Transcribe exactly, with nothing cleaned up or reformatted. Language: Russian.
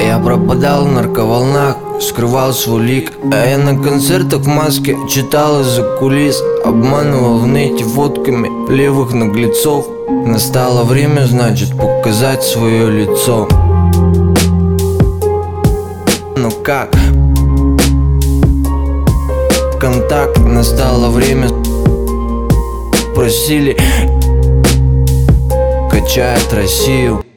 Я пропадал в нарковолнах, скрывал свой лик. А я на концертах в маске читал из-за кулис. Обманывал в нете фотками левых наглецов. Настало время, значит, показать свое лицо. Ну как? Контакт, настало время. Просили, качает Россию.